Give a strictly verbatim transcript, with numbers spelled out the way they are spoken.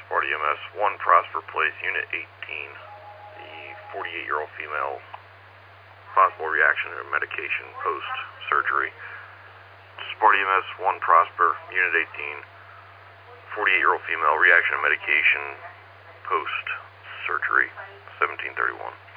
Sparta E M S, one Prosper Place, Unit eighteen. The forty-eight-year-old female, possible reaction to medication post-surgery. Sparta E M S, one Prosper, Unit eighteen. forty-eight-year-old female, reaction to medication post-surgery, seventeen thirty-one.